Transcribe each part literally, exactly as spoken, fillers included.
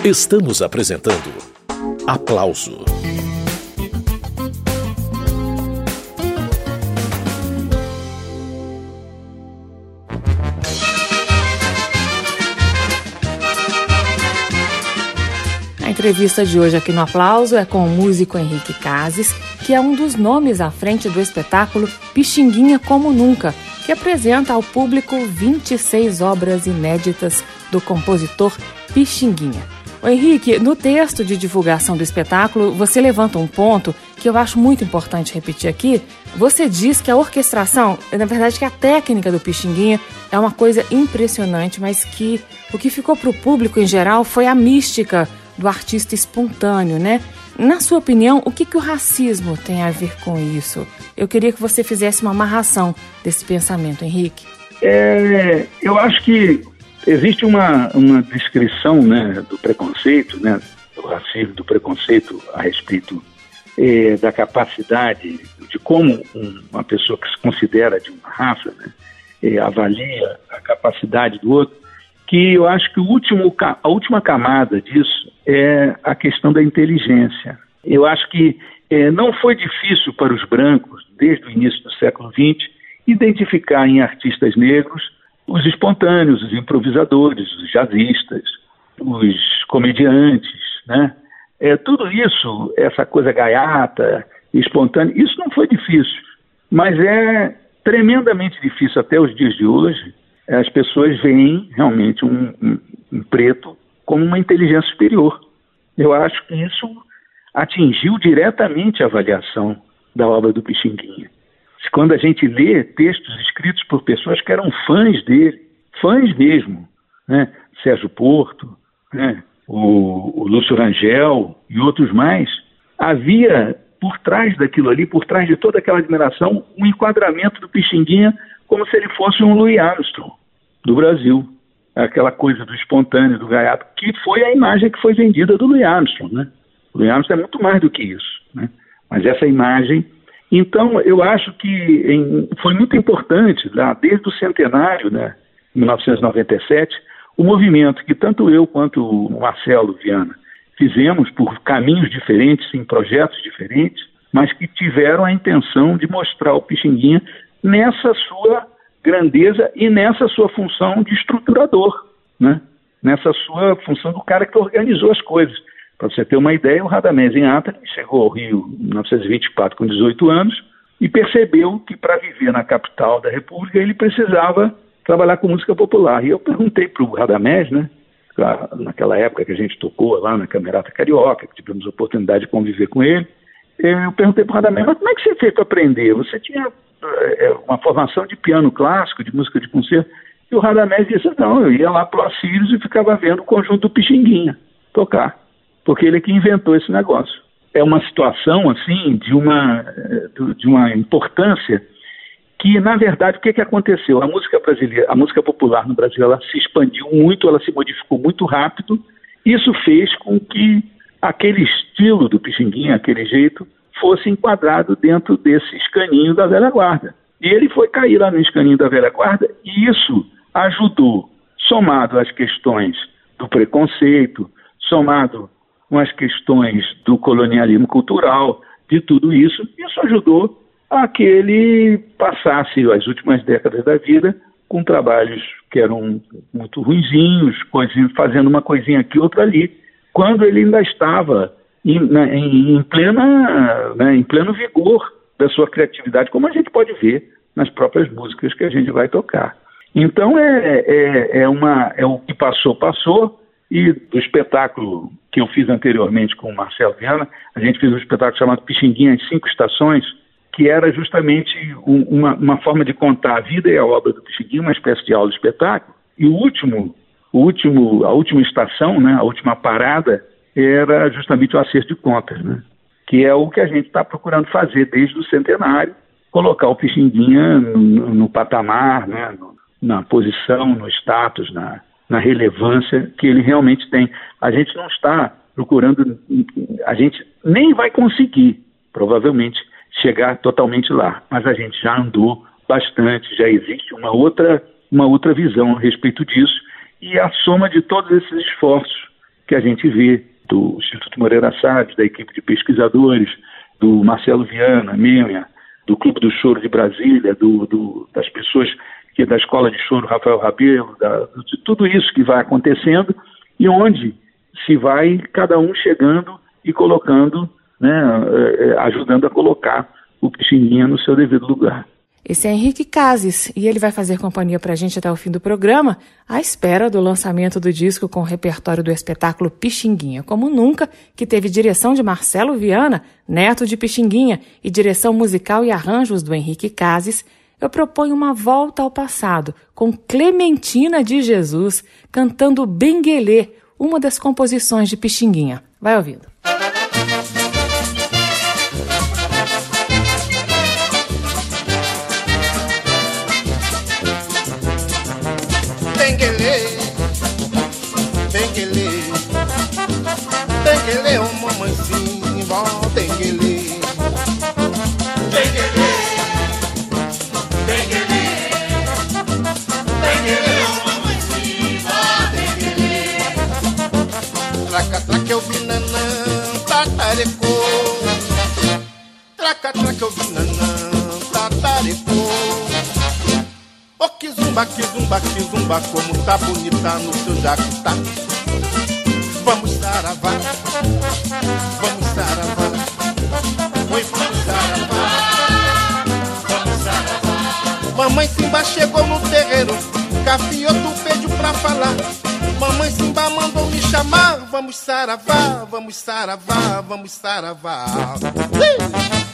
Estamos apresentando Aplauso. A entrevista de hoje aqui no Aplauso é com o músico Henrique Cases, que é um dos nomes à frente do espetáculo Pixinguinha Como Nunca, que apresenta ao público vinte e seis obras inéditas do compositor Pixinguinha. Ô Henrique, no texto de divulgação do espetáculo, você levanta um ponto que eu acho muito importante repetir aqui. Você diz que a orquestração, na verdade que a técnica do Pixinguinha é uma coisa impressionante, mas que o que ficou para o público em geral foi a mística do artista espontâneo, né? Na sua opinião, o que, que o racismo tem a ver com isso? Eu queria que você fizesse uma amarração desse pensamento, Henrique. É, eu acho que existe uma, uma descrição, né, do preconceito, né, do racismo, do preconceito a respeito é, da capacidade de como um, uma pessoa que se considera de uma raça, né, é, avalia a capacidade do outro, que eu acho que o último, a última camada disso é a questão da inteligência. Eu acho que é, não foi difícil para os brancos, desde o início do século vinte, identificar em artistas negros os espontâneos, os improvisadores, os jazzistas, os comediantes, né? É, tudo isso, essa coisa gaiata, espontânea, isso não foi difícil, mas é tremendamente difícil até os dias de hoje. As pessoas veem realmente um, um, um preto como uma inteligência superior. Eu acho que isso atingiu diretamente a avaliação da obra do Pixinguinha. Quando a gente lê textos escritos por pessoas que eram fãs dele, fãs mesmo, né? Sérgio Porto, né? o, o Lúcio Rangel e outros mais, havia por trás daquilo ali, por trás de toda aquela admiração, um enquadramento do Pixinguinha como se ele fosse um Louis Armstrong do Brasil. Aquela coisa do espontâneo, do gaiato, que foi a imagem que foi vendida do Louis Armstrong, né? O Louis Armstrong é muito mais do que isso, né? Mas essa imagem... Então, eu acho que em, foi muito importante, lá, desde o centenário, né, em mil novecentos e noventa e sete, o movimento que tanto eu quanto o Marcelo Viana fizemos por caminhos diferentes, em projetos diferentes, mas que tiveram a intenção de mostrar o Pixinguinha nessa sua grandeza e nessa sua função de estruturador, né? Nessa sua função do cara que organizou as coisas. Para você ter uma ideia, o Radamés Inhatali chegou ao Rio em mil novecentos e vinte e quatro com dezoito anos e percebeu que para viver na capital da República ele precisava trabalhar com música popular. E eu perguntei para o Radamés, né, naquela época que a gente tocou lá na Camerata Carioca, que tivemos a oportunidade de conviver com ele, eu perguntei para o Radamés, mas como é que você fez para aprender? Você tinha é, uma formação de piano clássico, de música de concerto? E o Radamés disse, não, eu ia lá para o Assírios e ficava vendo o conjunto do Pixinguinha tocar. Porque ele é que inventou esse negócio. É uma situação, assim, de uma, de uma importância que, na verdade, o que, que aconteceu? A música brasileira, a música popular no Brasil, ela se expandiu muito, ela se modificou muito rápido. Isso fez com que aquele estilo do Pixinguinha, aquele jeito, fosse enquadrado dentro desse escaninho da velha guarda. E ele foi cair lá no escaninho da velha guarda e isso ajudou, somado às questões do preconceito, somado com as questões do colonialismo cultural, de tudo isso, isso ajudou a que ele passasse as últimas décadas da vida com trabalhos que eram muito ruinzinhos, coisinhas, fazendo uma coisinha aqui, outra ali, quando ele ainda estava em, na, em, em, plena, né, em pleno vigor da sua criatividade, como a gente pode ver nas próprias músicas que a gente vai tocar. Então, é, é, é, uma, é o que passou, passou. E do espetáculo que eu fiz anteriormente com o Marcelo Viana, a gente fez um espetáculo chamado Pixinguinha as Cinco Estações, que era justamente um, uma, uma forma de contar a vida e a obra do Pixinguinha, uma espécie de aula-espetáculo. E o último, o último, a última estação, né, a última parada, era justamente o acerto de contas, né, que é o que a gente está procurando fazer desde o centenário, colocar o Pixinguinha no, no, no patamar, né, no, na posição, no status, na... na relevância que ele realmente tem. A gente não está procurando, a gente nem vai conseguir, provavelmente, chegar totalmente lá, mas a gente já andou bastante, já existe uma outra, uma outra visão a respeito disso, e a soma de todos esses esforços que a gente vê do Instituto Moreira Salles, da equipe de pesquisadores, do Marcelo Viana, Mêmea, do Clube do Choro de Brasília, do, do, das pessoas que da Escola de Choro Rafael Rabelo, da, de tudo isso que vai acontecendo e onde se vai cada um chegando e colocando, né, ajudando a colocar o Pixinguinha no seu devido lugar. Esse é Henrique Cases, e ele vai fazer companhia pra gente até o fim do programa, à espera do lançamento do disco com o repertório do espetáculo Pixinguinha Como Nunca, que teve direção de Marcelo Viana, neto de Pixinguinha, e direção musical e arranjos do Henrique Cases. Eu proponho uma volta ao passado, com Clementina de Jesus, cantando Benguelê, uma das composições de Pixinguinha. Vai ouvindo. Benguelê, oh mamãezinha, bom Benguelê. Benguelê, Benguelê, Benguelê, oh mamãezinha, bom Benguelê. Traca, traca, eu vi nanã, tatarecô. Traca, traca, eu vi nanã, tatarecô. Oh, que zumba, que zumba, que zumba, como tá bonita no seu jacutá. Vamos saravá, vamos saravá, oi, vamos saravá, vamos saravá. Mamãe Simba chegou no terreiro, Cafioto pediu pra falar. Mamãe Simba mandou me chamar. Vamos saravá, vamos saravá, vamos saravá. Uh!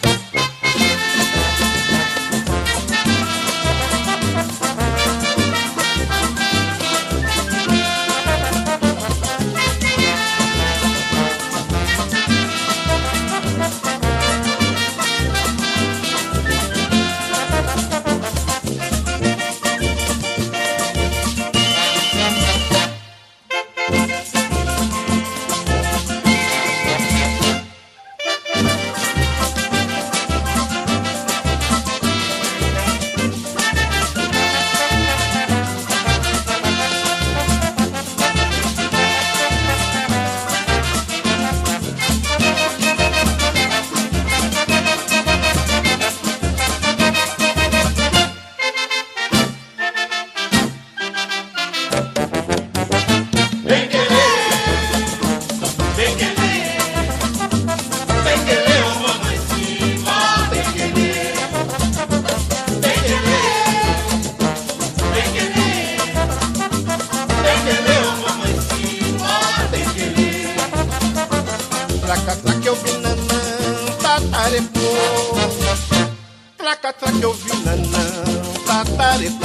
Traca, traca, eu vi nanã, tatarecô.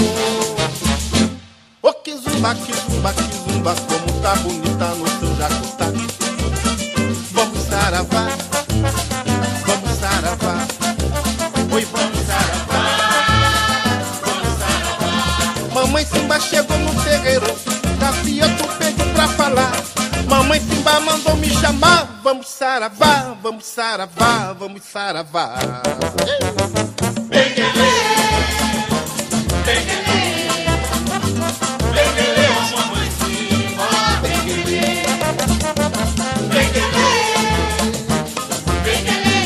Oh, que zumba, que zumba, que zumba, como tá bonita no seu jacutá. Vamos saravá, vamos saravá, oi, vamos saravá, vamos saravá. Mamãe Simba chegou no terreiro, Cafioto pediu pra falar. Mamãe Simba mandou me chamar. Vamos saravá, vamos saravá, vamos saravá. Benguelê, Benguelê, Benguelê, oh mamãezinha, oh Benguelê. Benguelê, Benguelê,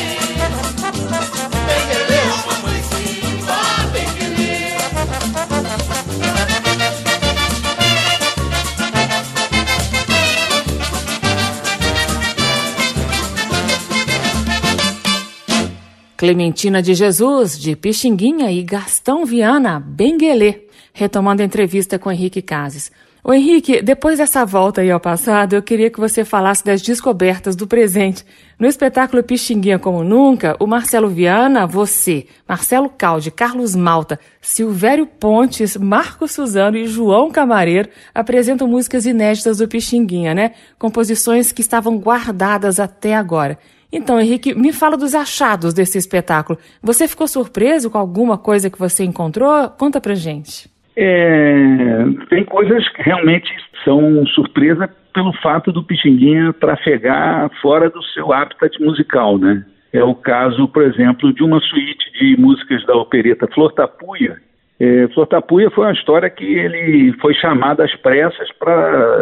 Benguelê, oh mamãezinha, oh Benguelê. Clementina de Jesus, de Pixinguinha, e Gastão Viana, Benguelê, retomando a entrevista com Henrique Cases. Ô Henrique, depois dessa volta aí ao passado, eu queria que você falasse das descobertas do presente. No espetáculo Pixinguinha Como Nunca, o Marcelo Viana, você, Marcelo Caldi, Carlos Malta, Silvério Pontes, Marcos Suzano e João Camareiro apresentam músicas inéditas do Pixinguinha, né? Composições que estavam guardadas até agora. Então, Henrique, me fala dos achados desse espetáculo. Você ficou surpreso com alguma coisa que você encontrou? Conta pra gente. É, tem coisas que realmente são surpresa pelo fato do Pixinguinha trafegar fora do seu habitat musical, né? É o caso, por exemplo, de uma suíte de músicas da opereta Flor Tapuia. É, Flor Tapuia foi uma história que ele foi chamado às pressas para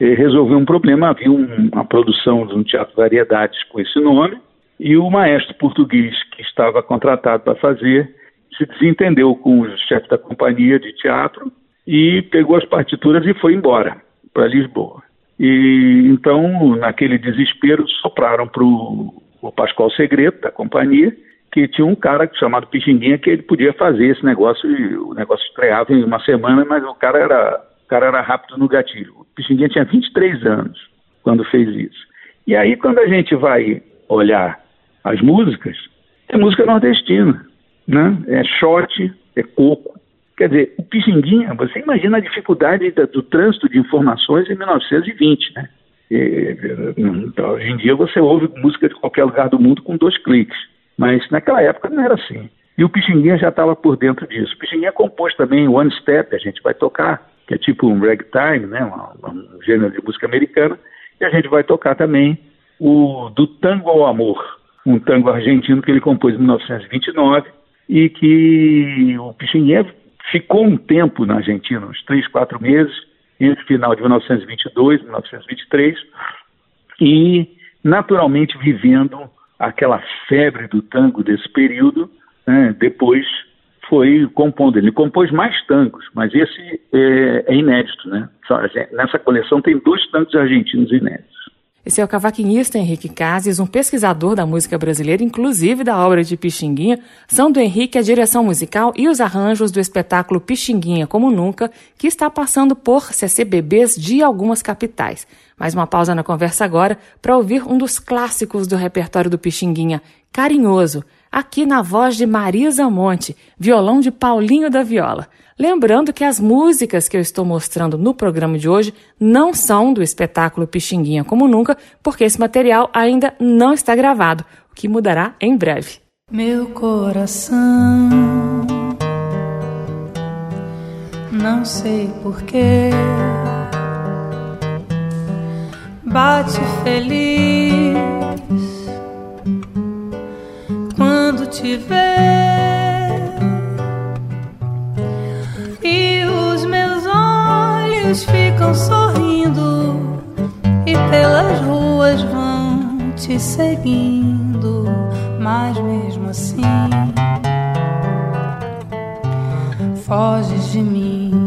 eh, resolver um problema. Havia um, uma produção de um teatro de variedades com esse nome, e o maestro português que estava contratado para fazer se desentendeu com o chefe da companhia de teatro e pegou as partituras e foi embora para Lisboa. E então, naquele desespero, sopraram para o Pascoal Segredo, da companhia, que tinha um cara chamado Pixinguinha, que ele podia fazer esse negócio, e o negócio estreava em uma semana, mas o cara era, o cara era rápido no gatilho. O Pixinguinha tinha vinte e três anos quando fez isso. E aí, quando a gente vai olhar as músicas, é música nordestina, né? É shot, é coco. Quer dizer, o Pixinguinha, você imagina a dificuldade da, do trânsito de informações em mil novecentos e vinte, né? E, então, hoje em dia você ouve música de qualquer lugar do mundo com dois cliques, mas naquela época não era assim. E o Pixinguinha já estava por dentro disso. O Pixinguinha compôs também One Step, a gente vai tocar, que é tipo um ragtime, né? um, um gênero de música americana, e a gente vai tocar também o Do Tango ao Amor, um tango argentino que ele compôs em mil novecentos e vinte e nove, e que o Pixinguinha ficou um tempo na Argentina, uns três, quatro meses, entre o final de mil novecentos e vinte e dois e mil novecentos e vinte e três, e naturalmente vivendo aquela febre do tango desse período, né? Depois foi compondo. Ele compôs mais tangos, mas esse é, é inédito, né? Nessa coleção tem dois tangos argentinos inéditos. Esse é o cavaquinista Henrique Cases, um pesquisador da música brasileira, inclusive da obra de Pixinguinha. São do Henrique a direção musical e os arranjos do espetáculo Pixinguinha Como Nunca, que está passando por C C B Bs de algumas capitais. Mais uma pausa na conversa agora para ouvir um dos clássicos do repertório do Pixinguinha, Carinhoso, aqui na voz de Marisa Monte, violão de Paulinho da Viola. Lembrando que as músicas que eu estou mostrando no programa de hoje não são do espetáculo Pixinguinha Como Nunca, porque esse material ainda não está gravado, o que mudará em breve. Meu coração, não sei porquê, bate feliz quando te vê. E os meus olhos ficam sorrindo e pelas ruas vão te seguindo, mas mesmo assim foges de mim.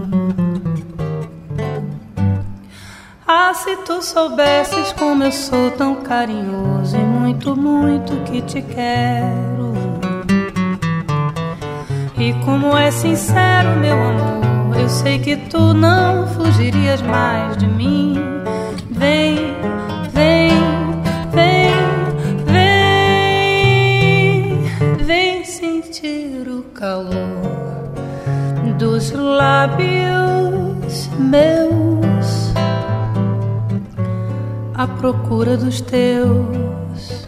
Ah, se tu soubesses como eu sou tão carinhoso e muito, muito que te quero, e como é sincero meu amor, eu sei que tu não fugirias mais de mim. Vem, vem, vem, vem, vem sentir o calor dos lábios meus à procura dos teus.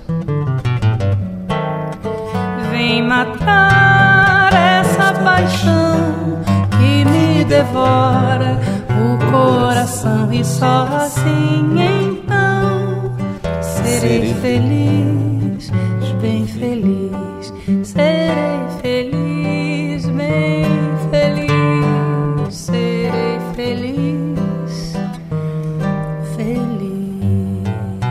Vem matar essa paixão que me devora o coração, e só assim então serei feliz, bem feliz. Serei feliz, bem feliz. Serei feliz, feliz.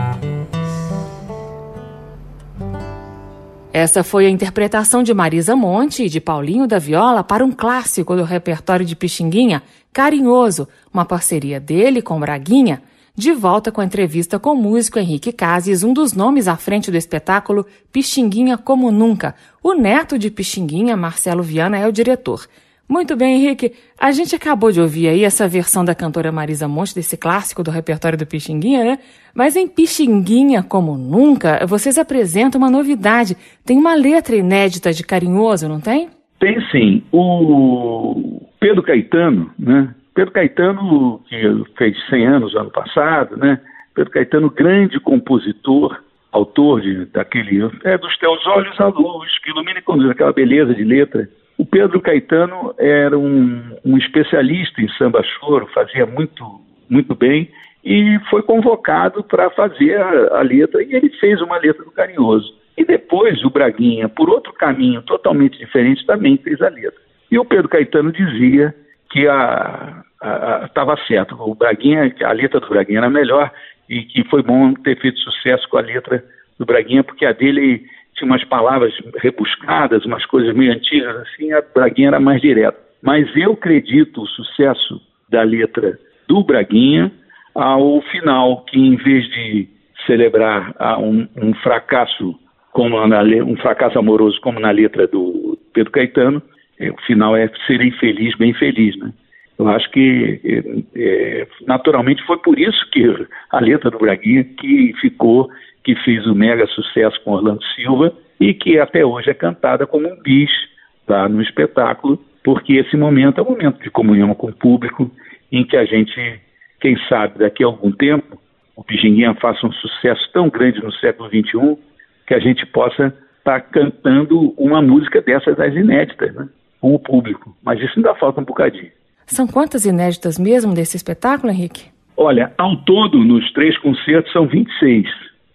Essa foi a interpretação de Marisa Monte e de Paulinho da Viola para um clássico do repertório de Pixinguinha, Carinhoso, uma parceria dele com Braguinha. De volta com a entrevista com o músico Henrique Cases, um dos nomes à frente do espetáculo Pixinguinha Como Nunca. O neto de Pixinguinha, Marcelo Viana, é o diretor. Muito bem, Henrique, a gente acabou de ouvir aí essa versão da cantora Marisa Monte, desse clássico do repertório do Pixinguinha, né? Mas em Pixinguinha Como Nunca, vocês apresentam uma novidade. Tem uma letra inédita de Carinhoso, não tem? Tem sim. O Pedro Caetano, né? Pedro Caetano, que fez cem anos ano passado, né? Pedro Caetano, grande compositor, autor de, daquele... É dos teus olhos a luz, que ilumina e conduz, aquela beleza de letra. O Pedro Caetano era um, um especialista em samba-choro, fazia muito, muito bem, e foi convocado para fazer a, a letra, e ele fez uma letra do Carinhoso. E depois o Braguinha, por outro caminho totalmente diferente, também fez a letra. E o Pedro Caetano dizia que a, estava certo. O Braguinha, a letra do Braguinha era melhor e que foi bom ter feito sucesso com a letra do Braguinha, porque a dele tinha umas palavras rebuscadas, umas coisas meio antigas, assim, a Braguinha era mais direta. Mas eu acredito o sucesso da letra do Braguinha ao final, que em vez de celebrar um, um fracasso como na, um fracasso amoroso como na letra do Pedro Caetano, é, o final é ser infeliz, bem feliz, né? Eu acho que é, é, naturalmente foi por isso que a letra do Braguinha que ficou, que fez o mega sucesso com Orlando Silva e que até hoje é cantada como um bis lá no espetáculo, porque esse momento é um momento de comunhão com o público, em que a gente, quem sabe, daqui a algum tempo, o Pixinguinha faça um sucesso tão grande no século vinte e um, que a gente possa estar tá cantando uma música dessas das inéditas, né, com o público. Mas isso ainda falta um bocadinho. São quantas inéditas mesmo desse espetáculo, Henrique? Olha, ao todo, nos três concertos, são vinte e seis.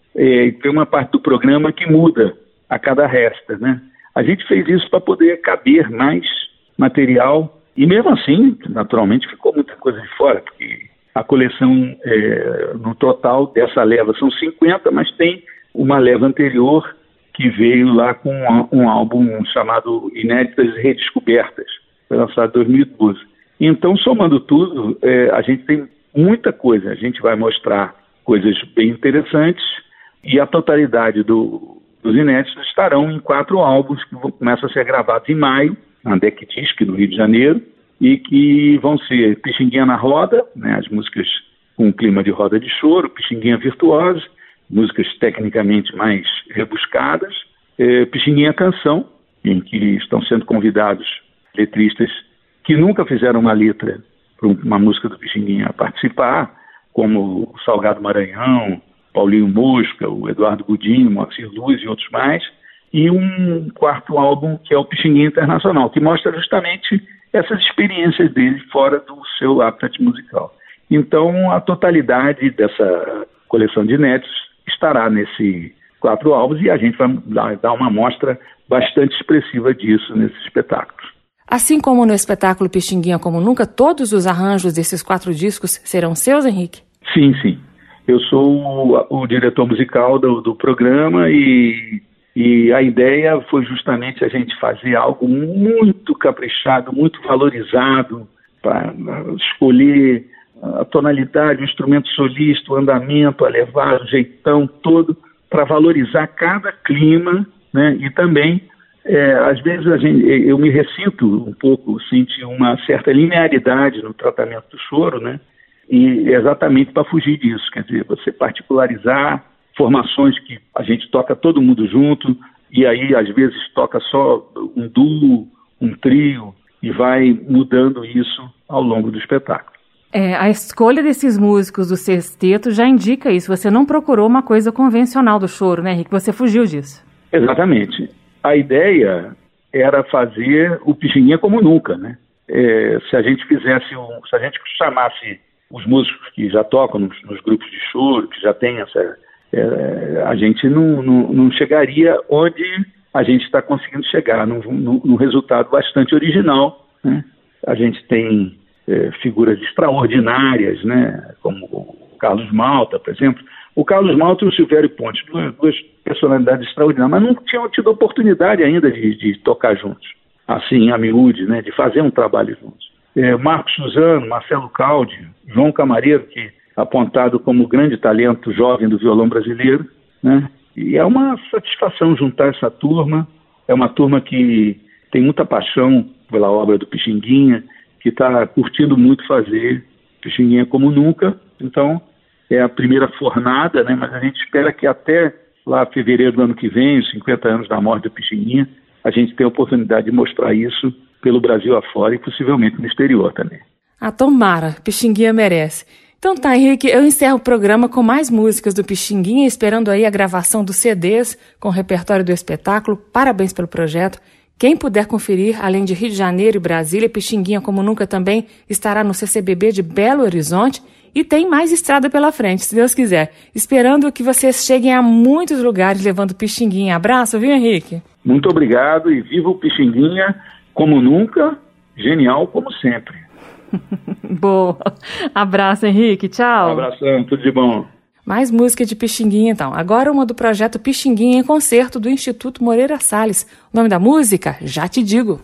É, tem uma parte do programa que muda a cada resta, né? A gente fez isso para poder caber mais material e mesmo assim, naturalmente, ficou muita coisa de fora, porque a coleção é, no total dessa leva são cinquenta, mas tem uma leva anterior que veio lá com um, um álbum chamado Inéditas e Redescobertas, foi lançado em dois mil e doze. Então, somando tudo, é, a gente tem muita coisa. A gente vai mostrar coisas bem interessantes e a totalidade do, dos inéditos estarão em quatro álbuns que vão, começam a ser gravados em maio, na Deck Disc, no Rio de Janeiro, e que vão ser Pixinguinha na Roda, né, as músicas com um clima de roda de choro, Pixinguinha Virtuosa, músicas tecnicamente mais rebuscadas, é, Pixinguinha Canção, em que estão sendo convidados letristas que nunca fizeram uma letra para uma música do Pixinguinha a participar, como o Salgado Maranhão, Paulinho Mosca, o Eduardo Godinho, Moacir Luz e outros mais, e um quarto álbum que é o Pixinguinha Internacional, que mostra justamente essas experiências dele fora do seu habitat musical. Então, a totalidade dessa coleção de inéditos estará nesses quatro álbuns e a gente vai dar uma amostra bastante expressiva disso nesses espetáculos. Assim como no espetáculo Pixinguinha Como Nunca, todos os arranjos desses quatro discos serão seus, Henrique? Sim, sim. Eu sou o, o diretor musical do, do programa e, e a ideia foi justamente a gente fazer algo muito caprichado, muito valorizado, para escolher a tonalidade, o instrumento solista, o andamento, a levada, o jeitão todo, para valorizar cada clima, né? E também É, às vezes a gente, eu me ressinto um pouco, sinto uma certa linearidade no tratamento do choro, né? E exatamente para fugir disso, quer dizer, você particularizar formações que a gente toca todo mundo junto, e aí às vezes toca só um duo, um trio, e vai mudando isso ao longo do espetáculo. É, a escolha desses músicos do sexteto já indica isso, você não procurou uma coisa convencional do choro, né, Henrique? Você fugiu disso. Exatamente. A ideia era fazer o Pixinguinha como nunca, né? É, se a gente fizesse, um, se a gente chamasse os músicos que já tocam nos, nos grupos de choro, que já tem essa, é, a gente não, não, não chegaria onde a gente está conseguindo chegar, num, num, num resultado bastante original, né? A gente tem é, figuras extraordinárias, né? Como o Carlos Malta, por exemplo. O Carlos Malta e o Silvério Pontes, duas, duas personalidades extraordinárias, mas não tinham tido oportunidade ainda de, de tocar juntos, assim, a miúde, né, de fazer um trabalho juntos. É, Marcos Suzano, Marcelo Caldi, João Camareiro, que apontado como grande talento jovem do violão brasileiro, né, e é uma satisfação juntar essa turma, é uma turma que tem muita paixão pela obra do Pixinguinha, que está curtindo muito fazer Pixinguinha como nunca, então é a primeira fornada, né? Mas a gente espera que até lá fevereiro do ano que vem, os cinquenta anos da morte do Pixinguinha, a gente tenha a oportunidade de mostrar isso pelo Brasil afora e possivelmente no exterior também. Ah, tomara, Pixinguinha merece. Então tá, Henrique, eu encerro o programa com mais músicas do Pixinguinha, esperando aí a gravação dos C Ds com o repertório do espetáculo. Parabéns pelo projeto. Quem puder conferir, além de Rio de Janeiro e Brasília, Pixinguinha Como Nunca também estará no C C B B de Belo Horizonte. E tem mais estrada pela frente, se Deus quiser. Esperando que vocês cheguem a muitos lugares levando Pixinguinha. Abraço, viu, Henrique? Muito obrigado e viva o Pixinguinha como nunca, genial como sempre. Boa. Abraço, Henrique. Tchau. Um abração, tudo de bom. Mais música de Pixinguinha, então. Agora uma do projeto Pixinguinha em Concerto do Instituto Moreira Salles. O nome da música? Já Te Digo.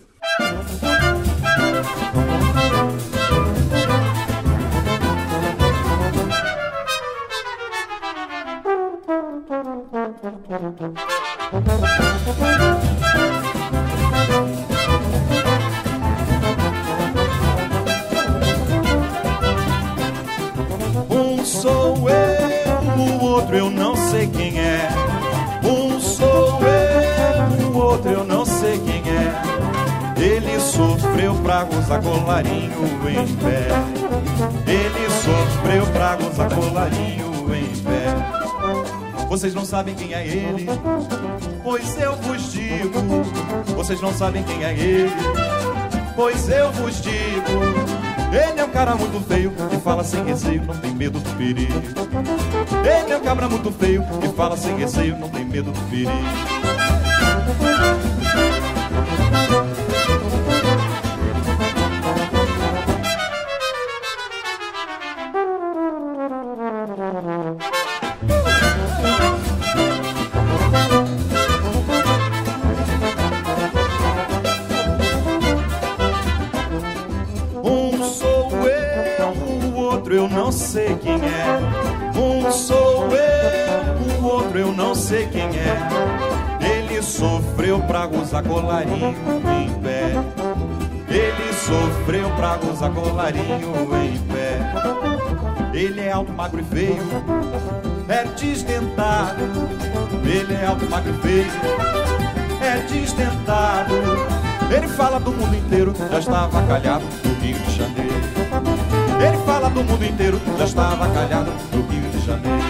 Um sou eu, o outro eu não sei quem é. Um sou eu, o outro eu não sei quem é. Ele sofreu pra gozar colarinho em pé. Ele sofreu pra gozar colarinho em pé. Vocês não sabem quem é ele, pois eu vos digo. Vocês não sabem quem é ele, pois eu vos digo. Ele é um cara muito feio, que fala sem receio, não tem medo do perigo. Ele é um cabra muito feio, que fala sem receio, não tem medo do perigo. Eu não sei quem é. Um sou eu, o outro eu não sei quem é. Ele sofreu pra gozar colarinho em pé. Ele sofreu pra gozar colarinho em pé. Ele é alto, magro e feio, é desdentado. Ele é alto, magro e feio, é desdentado. Ele fala do mundo inteiro, já estava calhado do Rio de Janeiro. Ele fala do mundo inteiro, já estava calhado do Rio de Janeiro.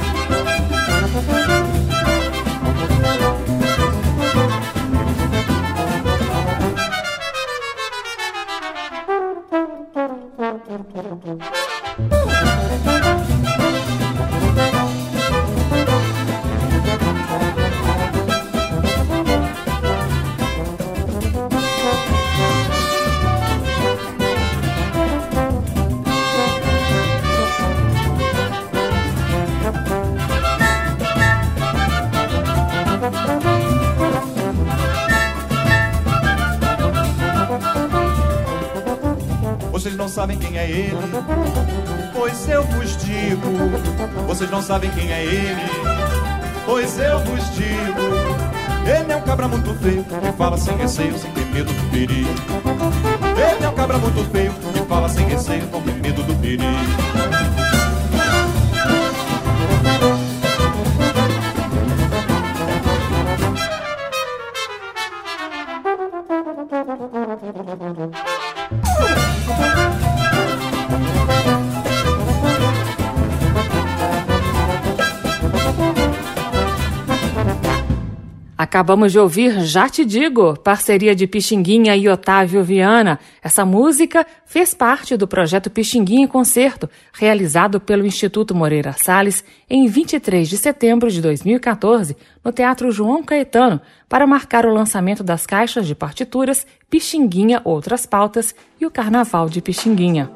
Vocês não sabem quem é ele, pois eu vos digo. Vocês não sabem quem é ele, pois eu vos digo. Ele é um cabra muito feio, que fala sem receio, sem ter medo do perigo. Ele é um cabra muito feio, que fala sem receio, não tem medo do perigo. Acabamos de ouvir Já Te Digo, parceria de Pixinguinha e Otávio Viana. Essa música fez parte do projeto Pixinguinha em Concerto, realizado pelo Instituto Moreira Salles em vinte e três de setembro de dois mil e quatorze, no Teatro João Caetano, para marcar o lançamento das caixas de partituras Pixinguinha Outras Pautas e o Carnaval de Pixinguinha.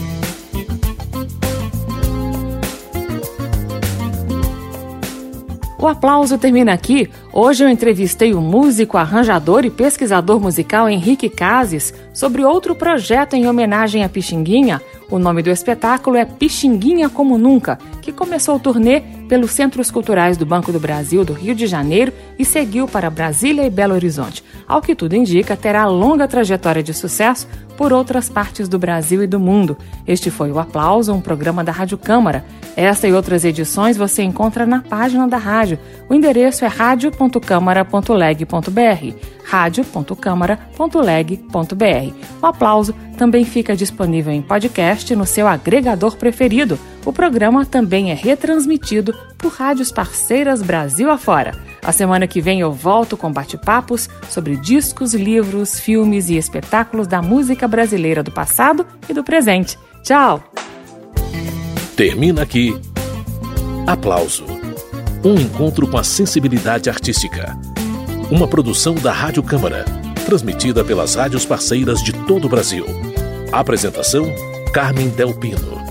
O aplauso termina aqui. Hoje eu entrevistei o músico, arranjador e pesquisador musical Henrique Cases sobre outro projeto em homenagem a Pixinguinha. O nome do espetáculo é Pixinguinha Como Nunca, que começou o turnê pelos Centros Culturais do Banco do Brasil do Rio de Janeiro e seguiu para Brasília e Belo Horizonte. Ao que tudo indica, terá longa trajetória de sucesso por outras partes do Brasil e do mundo. Este foi o Aplauso, um programa da Rádio Câmara. Esta e outras edições você encontra na página da rádio. O endereço é rádio ponto câmara ponto leg ponto br, rádio ponto câmara ponto leg ponto br. O Aplauso também fica disponível em podcast no seu agregador preferido. O programa também é retransmitido por rádios parceiras Brasil afora. A semana que vem eu volto com bate-papos sobre discos, livros, filmes e espetáculos da música brasileira do passado e do presente. Tchau! Termina aqui Aplauso, um encontro com a sensibilidade artística. Uma produção da Rádio Câmara, transmitida pelas rádios parceiras de todo o Brasil. Apresentação, Carmen Del Pino.